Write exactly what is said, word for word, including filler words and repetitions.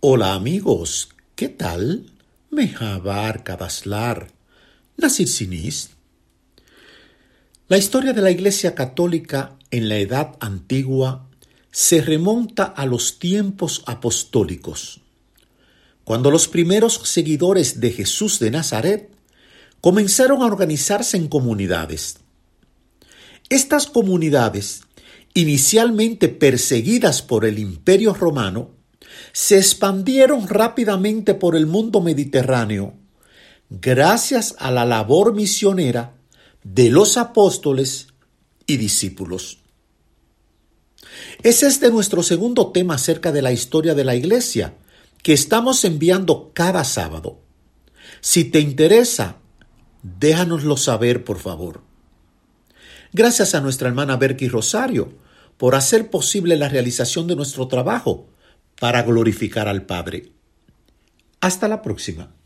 Hola amigos, ¿qué tal? Mehabar Kabaslar, Nasir Sinis. La historia de la Iglesia Católica en la Edad Antigua se remonta a los tiempos apostólicos, cuando los primeros seguidores de Jesús de Nazaret comenzaron a organizarse en comunidades. Estas comunidades, inicialmente perseguidas por el Imperio Romano, se expandieron rápidamente por el mundo mediterráneo gracias a la labor misionera de los apóstoles y discípulos. Ese es de nuestro segundo tema acerca de la historia de la Iglesia, que estamos enviando cada sábado. Si te interesa, déjanoslo saber, por favor. Gracias a nuestra hermana Berky Rosario por hacer posible la realización de nuestro trabajo para glorificar al Padre. Hasta la próxima.